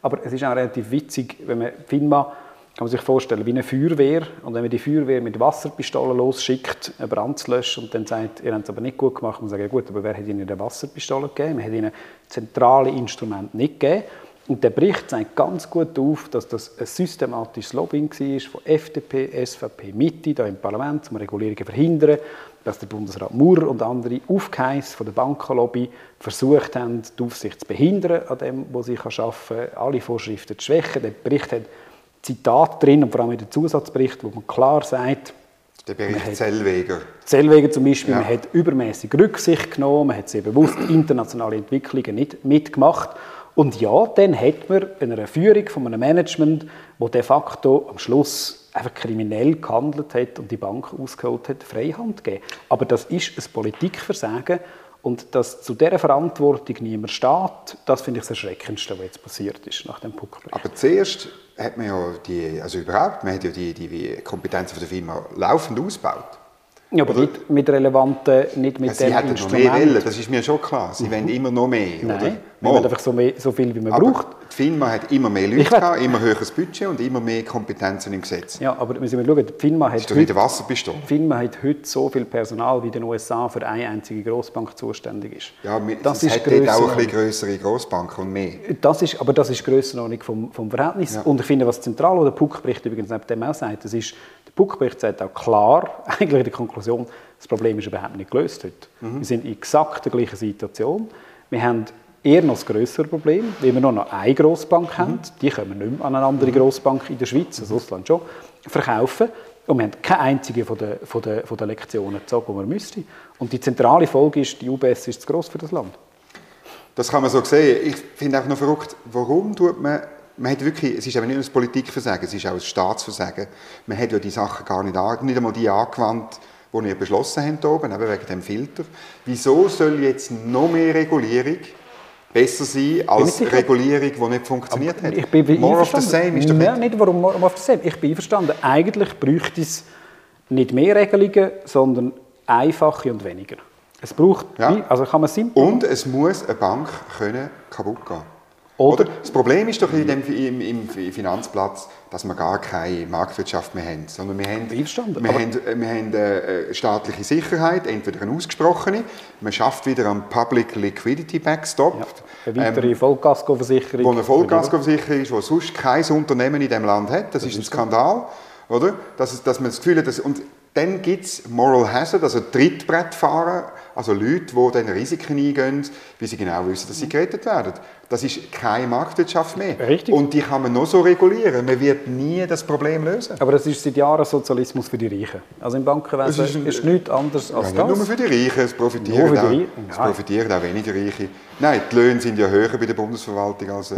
Aber es ist auch relativ witzig, wenn man FINMA, kann man sich vorstellen, wie eine Feuerwehr. Und wenn man die Feuerwehr mit Wasserpistolen losschickt, einen Brand zu löschen und dann sagt, ihr habt es aber nicht gut gemacht, man sagt, ja gut, aber wer hat ihnen eine Wasserpistole gegeben? Man hat ihnen zentrale Instrumente nicht gegeben. Und der Bericht zeigt ganz gut auf, dass das ein systematisches Lobbying war von F D P, S V P, Mitte hier im Parlament, um Regulierungen zu verhindern, dass der Bundesrat Maurer und andere aufgeheissen von der Bankenlobby versucht haben, die Aufsicht zu behindern an dem, was sie arbeiten kann, alle Vorschriften zu schwächen. Der Bericht hat Zitate drin, und vor allem in den Zusatzbericht, wo man klar sagt, der Bericht Zellweger. Zellweger zum Beispiel, ja. Man hat übermäßig Rücksicht genommen, man hat sehr bewusst internationale Entwicklungen nicht mitgemacht. Und ja, dann hat man eine Führung von einem Management, das de facto am Schluss einfach kriminell gehandelt hat und die Bank ausgeholt hat, Freihand gegeben. Aber das ist ein Politikversagen. Und dass zu dieser Verantwortung niemand steht, das finde ich das Erschreckendste, was jetzt passiert ist nach dem Puck-Bericht. Aber zuerst hat man ja die, also überhaupt, man hat ja die, die Kompetenzen der Firma laufend ausgebaut. Ja, aber nicht mit relevanten, nicht mit ja, dem Instrument. Sie hätten noch mehr wollen, das ist mir schon klar. Sie mhm. wollen immer noch mehr, Nein, oder? wir wollen einfach so, mehr, so viel, wie man aber braucht. Die FINMA hat immer mehr Leute, gehabt, immer höheres Budget und immer mehr Kompetenzen im Gesetz. Ja, aber müssen wir schauen, die FINMA hat, das heute, Wasserpistole. Die FINMA hat heute so viel Personal, wie in den U S A für eine einzige Grossbank zuständig ist. Ja, das es ist hat dort auch ein bisschen grössere Grossbanken und mehr. Das ist, aber das ist die Grössenordnung vom, vom Verhältnis. Ja. Und ich finde, was zentral, was der Puck-Bericht übrigens neben dem auch sagt, das ist, der Puck-Bericht sagt auch klar, eigentlich in der Konklusion, das Problem ist überhaupt nicht gelöst heute. Mhm. Wir sind in exakt der gleichen Situation. Wir haben eher noch das grössere Problem, weil wir nur noch eine Grossbank mhm. haben. Die können wir nicht mehr an eine andere Grossbank in der Schweiz, also Ausland schon, verkaufen. Und wir haben keine einzige von den, von den, von den Lektionen gezogen, die wir müssten. Und die zentrale Folge ist, die U B S ist zu gross für das Land. Das kann man so sehen. Ich finde auch noch verrückt, warum tut man... Man hat wirklich, es ist eben nicht nur ein Politikversagen, es ist auch ein Staatsversagen. Man hat ja die Sachen gar nicht, an, nicht einmal die angewandt, die wir beschlossen haben hier oben, eben wegen dem Filter. Wieso soll jetzt noch mehr Regulierung besser sein als Regulierung, die nicht funktioniert Aber hat? Ich bin more of the same ist doch nicht... nicht warum more of the same. Ich bin einverstanden. Eigentlich bräuchte es nicht mehr Regelungen, sondern einfache und weniger. Es braucht, ja. also kann man simpel... Und es muss eine Bank können kaputt gehen. Oder? Das Problem ist doch in dem, im, im Finanzplatz, dass wir gar keine Marktwirtschaft mehr haben, sondern wir haben, wir haben, wir haben eine staatliche Sicherheit, entweder eine ausgesprochene, man schafft wieder einen Public Liquidity Backstop. Ja, eine weitere ähm, Vollkaskoversicherung. Wo eine Vollkaskoversicherung ist, die sonst kein Unternehmen in diesem Land hat. Das, das ist ein Skandal. Oder? Dass, dass man das Gefühl hat, dass, und dann gibt es Moral Hazard, also Trittbrettfahrer, also Leute, die dann Risiken eingehen, weil sie genau wissen, dass sie gerettet werden. Das ist keine Marktwirtschaft mehr. Richtig. Und die kann man noch so regulieren. Man wird nie das Problem lösen. Aber das ist seit Jahren Sozialismus für die Reichen. Also im Bankenwesen ist, ein, ist nichts anderes als ja, das. Nicht nur für die Reichen, es profitieren, auch, Reichen. es profitieren auch weniger Reiche. Nein, die Löhne sind ja höher bei der Bundesverwaltung als äh,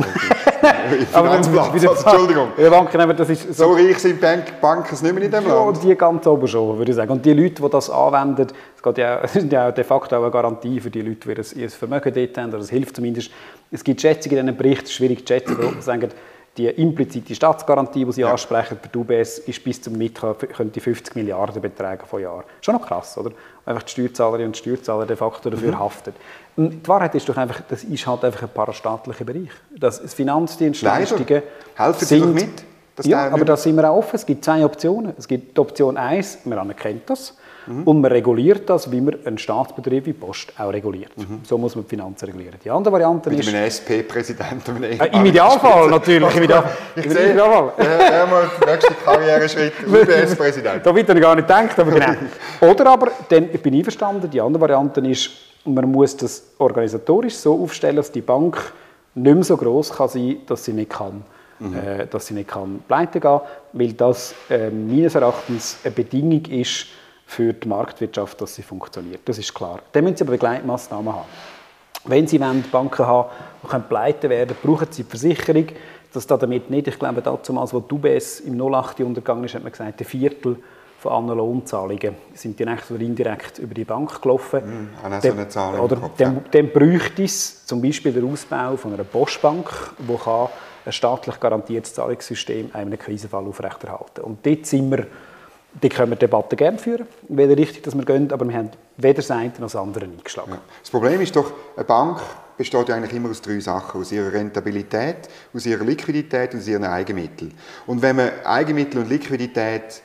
im Finanzplatz. Also, Entschuldigung. Ja, Banken, aber das ist so, so reich sind Bank, Banken nicht mehr in diesem ja, Land. Die ganz oben schon, würde ich sagen. Und die Leute, die das anwenden, es geht ja, es ist ja de facto auch eine Garantie für die Leute, die ihr Vermögen dort haben, oder es hilft zumindest. Es gibt Schätzungen in diesem Bericht, schwierig zu schätzen, die sagen, die implizite Staatsgarantie, die Sie ja. ansprechen, für die U B S, ist bis zum Mittag könnte fünfzig Milliarden betragen pro Jahr. Schon noch krass, oder? Einfach die Steuerzahlerinnen und Steuerzahler de facto dafür mhm. haften. Und die Wahrheit ist doch einfach, das ist halt einfach ein parastaatlicher Bereich. Das Finanzdienstleistungen helfen Sie doch mit? Dass ja, aber da sind wir auch offen. Es gibt zwei Optionen. Es gibt die Option eins, man anerkennt das. Mhm. Und man reguliert das, wie man einen Staatsbetrieb wie Post auch reguliert. Mhm. So muss man die Finanzen regulieren. Die andere Variante mit ist... Mit einem S P-Präsidenten. Äh, Im Idealfall natürlich. Im Ideal, ich sehe, Idealfall. Ja, mal den nächsten Karriereschritt, U B S-Präsident. Da wird er gar nicht gedacht, aber genau. Oder aber, dann bin ich einverstanden, die andere Variante ist, man muss das organisatorisch so aufstellen, dass die Bank nicht mehr so gross kann sein, dass sie nicht kann. Mhm. Äh, dass sie nicht kann pleite gehen, weil das äh, meines Erachtens eine Bedingung ist für die Marktwirtschaft, dass sie funktioniert. Das ist klar. Dann müssen sie aber Begleitmaßnahmen haben. Wenn sie wollen, Banken haben, die pleite werden können, brauchen sie die Versicherung, dass da damit nicht, ich glaube, damals, als die U B S im null acht untergegangen ist, hat man gesagt, ein Viertel von allen Lohnzahlungen sind direkt oder indirekt über die Bank gelaufen. Mm, so eine Zahl oder Kopf, dann, ja. dann bräuchte es zum Beispiel den Ausbau von einer Postbank, die kann ein staatlich garantiertes Zahlungssystem in einem Krisenfall aufrechterhalten. Und dort sind wir, dort können wir Debatten gerne führen, weder richtig, dass wir gehen, aber wir haben weder das eine noch das andere eingeschlagen. Ja. Das Problem ist doch, eine Bank besteht ja eigentlich immer aus drei Sachen. Aus ihrer Rentabilität, aus ihrer Liquidität und aus ihren Eigenmitteln. Und wenn man Eigenmittel und Liquidität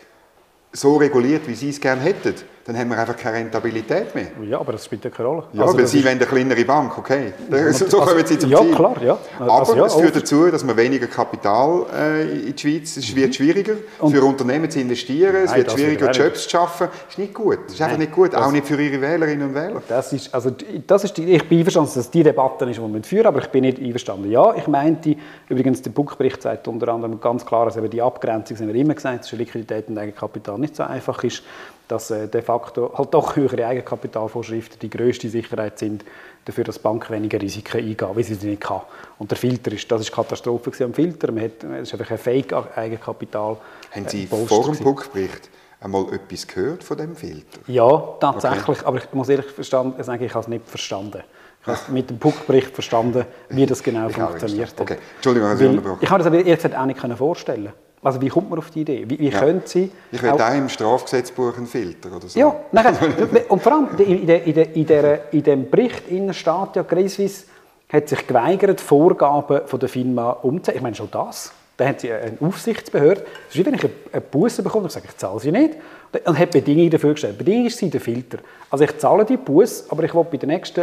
so reguliert, wie Sie es gerne hätten, dann haben wir einfach keine Rentabilität mehr. Ja, aber das spielt ja keine Rolle. Ja, also weil Sie wollen eine kleinere Bank, okay. So also, kommen Sie zum ja, Ziel. Klar, ja, aber also, ja, es führt dazu, dass man weniger Kapital äh, in die Schweiz, es wird schwieriger und für Unternehmen zu investieren, nein, es wird schwieriger Jobs zu schaffen. Das ist nicht gut, das ist nein, einfach nicht gut, auch nicht für Ihre Wählerinnen und Wähler. Das ist, also, das ist die, ich bin einverstanden, dass die Debatte ist, die wir führen, aber ich bin nicht einverstanden. Ja, ich meinte, übrigens der Buchbericht sagt unter anderem ganz klar, dass eben die Abgrenzung, das haben wir immer gesagt, zwischen Liquidität und Eigenkapital nicht so einfach ist, dass äh, de facto halt doch höhere Eigenkapitalvorschriften die grösste Sicherheit sind dafür, dass die Bank weniger Risiken eingehen, wie sie sie nicht kann. Und der Filter ist, das ist Katastrophe am Filter. Man hat, es ist einfach ein Fake-Eigenkapital. Haben Sie äh, vor dem Buchbericht einmal etwas gehört von dem Filter? Ja, tatsächlich. Okay. Aber ich muss ehrlich sagen, ich habe es nicht verstanden. Ich habe mit dem Buchbericht verstanden, wie das genau ich funktioniert. Okay. Entschuldigung, also Weil, ich habe das aber ehrlich gesagt auch nicht vorstellen. Also wie kommt man auf die Idee? Wie, wie ja. können Sie... Ich will auch, auch im Strafgesetzbuch einen Filter oder so. Ja, nein, und vor allem in, der, in, der, in, der, in dem Bericht innen steht ja, Credit Suisse hat sich geweigert, Vorgaben von der FINMA umzusetzen. Ich meine, schon das. Da hat sie eine Aufsichtsbehörde. Das ist wie wenn ich eine Busse bekomme und sage, ich zahle sie nicht. Und hat Bedingungen dafür gestellt. Bedingung ist der Filter. Also ich zahle die Busse, aber ich will bei der nächsten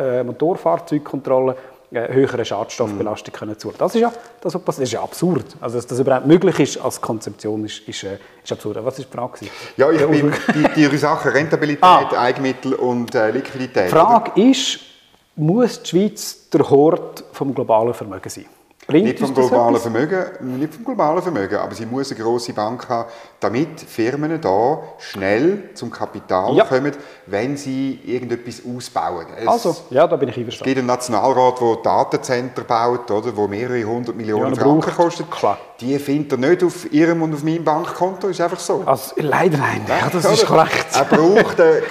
Motorfahrzeugkontrolle eine höhere Schadstoffbelastung können zu. Das ist ja, das, was passiert, das ist ja absurd. Also, dass das überhaupt möglich ist als Konzeption, ist, ist, ist absurd. Was ist die Frage? Ja, ich bin die, die Sachen Rentabilität, ah. Eigenmittel und äh, Liquidität. Die Frage oder? ist, muss die Schweiz der Hort vom globalen Vermögen sein? Bringt nicht vom globalen Vermögen, nicht vom globalen Vermögen, aber sie muss eine grosse Bank haben, damit Firmen da schnell zum Kapital ja. kommen, wenn sie irgendetwas ausbauen. Es also, ja, da bin ich einverstanden. Es gibt einen Nationalrat, der Datencenter baut, oder, wo mehrere hundert Millionen ja, Franken kostet. Klar. Die findet er nicht auf ihrem und auf meinem Bankkonto, ist einfach so. Also, leider nein, ja, das ist korrekt. Er braucht, äh,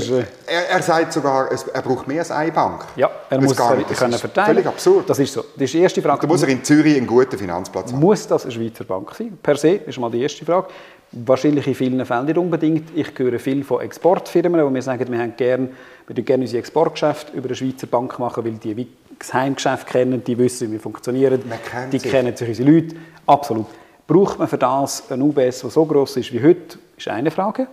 er, er sagt sogar, er braucht mehr als eine Bank. Ja, er muss es können verteilen. Völlig absurd. Das ist so. Das ist die erste Frage. Da muss er in Zürich einen guten Finanzplatz haben. Muss das eine Schweizer Bank sein? Per se ist mal die erste Frage. Wahrscheinlich in vielen Fällen nicht unbedingt. Ich höre viel von Exportfirmen, wo wir sagen, wir haben gern, wir würden gerne unsere Exportgeschäfte über eine Schweizer Bank machen, weil die das Heimgeschäft kennen, die wissen, wie wir funktionieren, die sich. kennen sich unsere Leute. Absolut. Braucht man für das ein U B S, das so gross ist wie heute, ist eine Frage.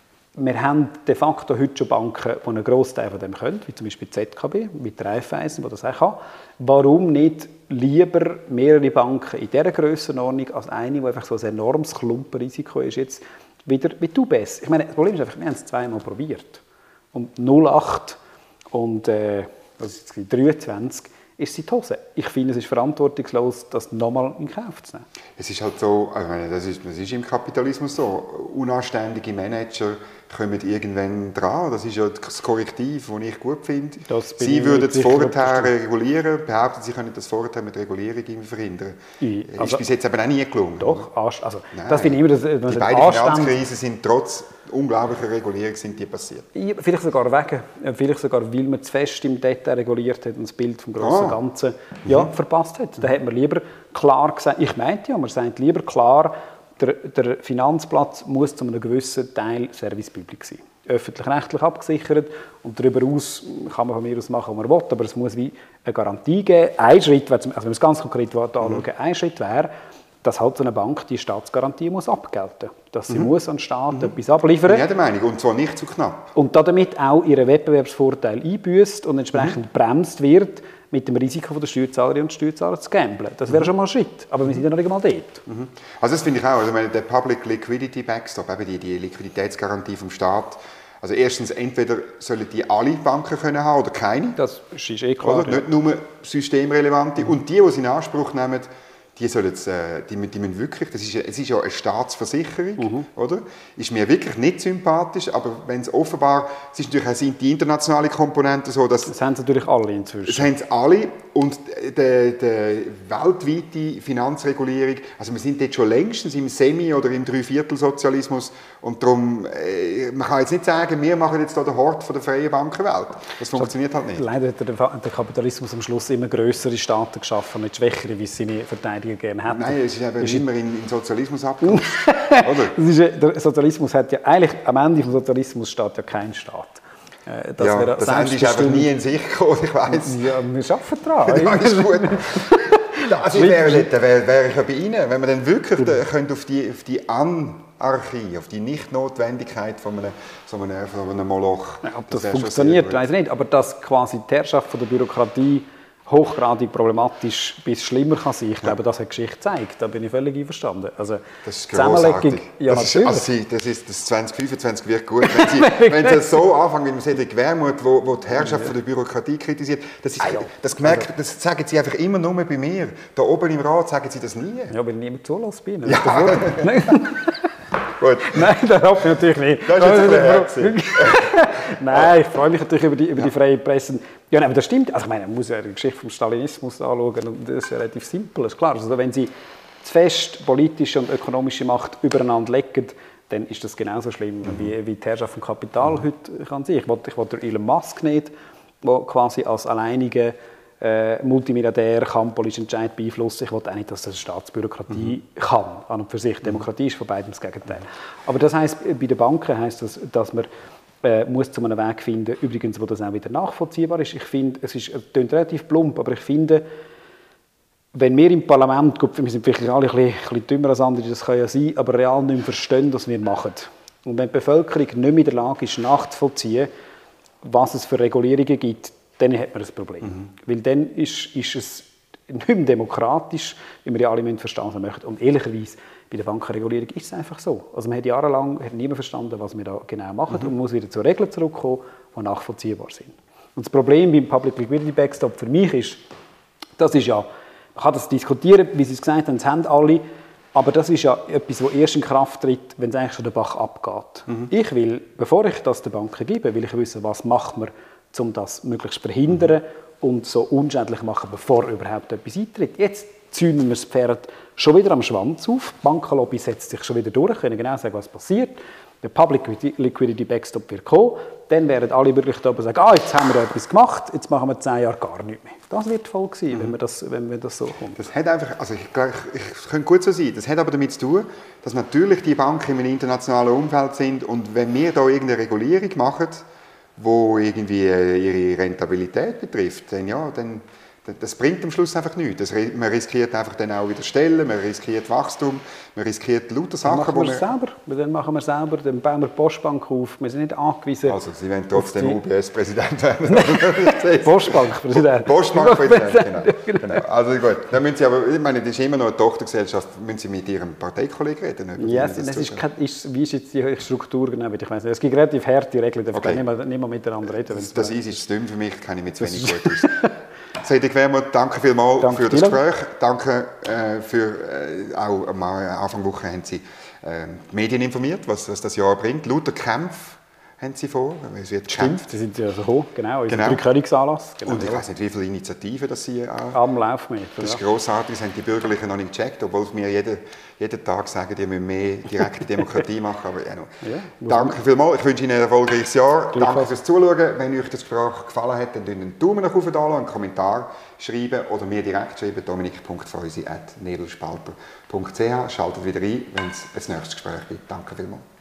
Wir haben de facto heute schon Banken, die einen Grossteil von dem können, wie zum Beispiel die Z K B, mit der Raiffeisen, die das auch kann. Warum nicht lieber mehrere Banken in dieser Grössenordnung als eine, die einfach so ein enormes Klumpenrisiko ist, jetzt wieder mit U B S? Ich meine, das Problem ist einfach, wir haben es zweimal probiert. Und null Komma acht und äh, was ist jetzt, dreiundzwanzig ist sie die Hose. Ich finde, es ist verantwortungslos, das nochmal in Kauf zu nehmen. Es ist halt so, also das, ist, das ist im Kapitalismus so, unanständige Manager kommen irgendwann dran. Das ist ja das Korrektiv, das ich gut finde. Sie würden es vorher regulieren, behaupten, sie können das vorher mit Regulierung irgendwie verhindern. Ich, also, ist bis jetzt eben auch nie gelungen. Doch, also, das finde ich immer... Das, die das beiden Finanzkrisen sind trotz unglaublicher Regulierung sind die passiert. Ja, vielleicht sogar wegen, vielleicht sogar, weil man zu fest im Detail reguliert hat und das Bild vom grossen ah. Ganzen ja, mhm. verpasst hat. Da hat man lieber klar gesagt, ich meinte ja, man sagt lieber klar, der, der Finanzplatz muss zu einem gewissen Teil Service Public sein. Öffentlich-rechtlich abgesichert und darüber aus kann man von mir aus machen, was man will, aber es muss wie eine Garantie geben. Ein Schritt, also wenn man es ganz konkret anschauen, mhm. ein Schritt wäre, dass halt so eine Bank die Staatsgarantie muss abgelten muss. Dass sie mhm. muss an den Staat mhm. etwas abliefern muss. Ja, der Meinung. Und zwar nicht zu knapp. Und damit auch ihren Wettbewerbsvorteil einbüßt und entsprechend mhm. bremst wird, mit dem Risiko der Steuerzahlerinnen und Steuerzahler zu gamblen. Das wäre mhm. schon mal ein Schritt. Aber wir sind ja noch nicht mal dort. Mhm. Also das finde ich auch. Also der Public Liquidity Backstop, eben die, die Liquiditätsgarantie vom Staat. Also erstens, entweder sollen die alle Banken können haben oder keine. Das ist eh klar. Oder? Ja. Nicht nur systemrelevante. Mhm. Und die, die sie in Anspruch nehmen, die sollen äh, die, die müssen wirklich, das ist, es ist ja eine Staatsversicherung, mhm. oder? Ist mir wirklich nicht sympathisch, aber wenn es offenbar, es ist natürlich auch sind die internationale Komponente so, dass... Das haben sie natürlich alle inzwischen. Das haben sie alle und die, die weltweite Finanzregulierung, also wir sind jetzt schon längstens im Semi- oder im Dreiviertelsozialismus und darum, äh, man kann jetzt nicht sagen, wir machen jetzt hier den Hort von der freien Bankenwelt. Das funktioniert halt nicht. Leider hat der, der Kapitalismus am Schluss immer grössere Staaten geschaffen, nicht schwächere, wie seine Verteidiger gerne hätten. Nein, es ist eben ist immer in, in Sozialismus abgekommen. Oder? Das ist, der Sozialismus hat ja eigentlich, am Ende des Sozialismus steht ja kein Staat. Äh, das ja, das Ende ist einfach nie in sich gekommen, ich weiss. Ja, wir arbeiten dran. Ja, ist gut. Also ich wäre, dort, wäre, wäre ich ja bei Ihnen, wenn man dann wirklich da, könnte auf die, auf die Anarchie, auf die Nichtnotwendigkeit von einem, so einem, von einem Moloch. Ja, ob das, das funktioniert, weiß ich nicht, aber dass quasi die Herrschaft von der Bürokratie hochgradig problematisch bis schlimmer kann sein. Ich ja. glaube, das hat die Geschichte gezeigt. Da bin ich völlig einverstanden. Also, das ist grossartig. Ja, das, ist, also das, ist, das zwanzig fünfundzwanzig wird gut. Wenn Sie, wenn Sie so anfangen wie Cedric Wermuth, wo, wo die Herrschaft ja. von der Bürokratie kritisiert, das, ist, ah, ja. das, gemerkt, also, das sagen Sie einfach immer nur bei mir. Da oben im Rat sagen Sie das nie. Ja, weil niemand zulässt bin. Ja. Gut. Nein, das hoffe ich natürlich nicht. Das ist jetzt ein Nein, ich freue mich natürlich über die, über ja. die freie Presse. Ja, nein, aber das stimmt. Also, ich meine, man muss ja die Geschichte vom Stalinismus anschauen und das ist ja relativ simpel. Das ist klar. Also, wenn Sie zu fest politische und ökonomische Macht übereinander legen, dann ist das genauso schlimm mhm. wie, wie die Herrschaft vom Kapital mhm. heute kann sein. Ich wollte, ich wollte Elon Musk nicht, der quasi als alleiniger äh, Multimilliardär kann politischen Entscheid beeinflussen. Ich wollte auch nicht, dass das Staatsbürokratie mhm. kann. An und für sich. Demokratie ist von beidem das Gegenteil. Aber das heisst, bei den Banken heisst das, dass man äh, muss zu einem Weg finden, übrigens, wo das auch wieder nachvollziehbar ist. Ich finde, es ist, es klingt relativ plump, aber ich finde, wenn wir im Parlament, gut, wir sind vielleicht alle ein bisschen, ein bisschen dümmer als andere, das kann ja sein, aber real nicht mehr verstehen, was wir machen. Und wenn die Bevölkerung nicht mehr in der Lage ist, nachzuvollziehen, was es für Regulierungen gibt, dann hat man ein Problem. Mhm. Weil dann ist, ist es nicht mehr demokratisch, wie wir ja alle verstehen was wir möchten. Und ehrlicherweise, bei der Bankenregulierung ist es einfach so. Also man hat jahrelang hat niemand verstanden, was wir da genau machen mhm. und man muss wieder zu Regeln zurückkommen, die nachvollziehbar sind. Und das Problem beim Public Liquidity Backstop für mich ist, das ist ja, man kann das diskutieren, wie Sie es gesagt haben, das haben alle, aber das ist ja etwas, das erst in Kraft tritt, wenn es eigentlich schon den Bach abgeht. Mhm. Ich will, bevor ich das den Banken gebe, will ich wissen, was macht man, um das möglichst zu verhindern mhm. und so unschädlich machen, bevor überhaupt etwas eintritt. Jetzt zünden wir das Pferd schon wieder am Schwanz auf. Die Bankenlobby setzt sich schon wieder durch, können genau sagen, was passiert. Der Public Liquidity Backstop wird kommen. Dann werden alle wirklich da oben sagen, ah, jetzt haben wir etwas gemacht, jetzt machen wir zehn Jahre gar nichts mehr. Das wird voll sein, mhm. wenn, wir das, wenn wir das so kommt. Das hat einfach, also ich, ich, ich könnte gut so sein, das hat aber damit zu tun, dass natürlich die Banken in einem internationalen Umfeld sind und wenn wir da irgendeine Regulierung machen, die irgendwie ihre Rentabilität betrifft, dann ja, dann das bringt am Schluss einfach nichts. Das, man riskiert einfach dann auch wieder Stellen, man riskiert Wachstum, man riskiert lauter Sachen. Dann machen wir es selber. Dann machen wir es selber, dann bauen wir die Postbank auf. Wir sind nicht angewiesen. Also Sie wollen trotzdem U B S-Präsident werden. Postbankpräsident. Postbankpräsident, genau. genau. Also gut, dann müssen Sie aber, ich meine, das ist immer noch eine Tochtergesellschaft, müssen Sie mit Ihrem Parteikollegen reden? Ja, yes, das ist, ist, wie ist jetzt die Struktur genau? Ich weiss nicht. Es gibt relativ harte Regeln, da okay. kann nicht mehr miteinander reden. Das, das ist zu dünn für mich, kenne ich mit zu wenig gut aus. Cedric Wermuth, danke vielmals danke für das Gespräch. Danke äh, für, äh, auch am Anfang der Woche haben Sie äh, die Medien informiert, was, was das Jahr bringt. Lauter Kämpfe haben Sie vor, es wird gekämpft. Sie sind ja so gekommen, genau, genau. Drei Königsanlass. Genau. Und ich weiß nicht, wie viele Initiativen das Sie auch... Am Lauf mit. Das ist grossartig, das haben die Bürgerlichen noch nicht gecheckt, obwohl sie mir jeden, jeden Tag sagen, die müssen mehr direkte Demokratie machen. Aber ja, ja, danke vielmals, ich wünsche Ihnen ein erfolgreiches Jahr. Danke fürs Zuschauen. Wenn euch das Gespräch gefallen hat, dann einen Daumen nach oben da, einen Kommentar schreiben oder mir direkt schreiben, dominik punkt feusi at nebelspalter punkt c h. Schaltet wieder ein, wenn es ein nächstes Gespräch gibt. Danke vielmals.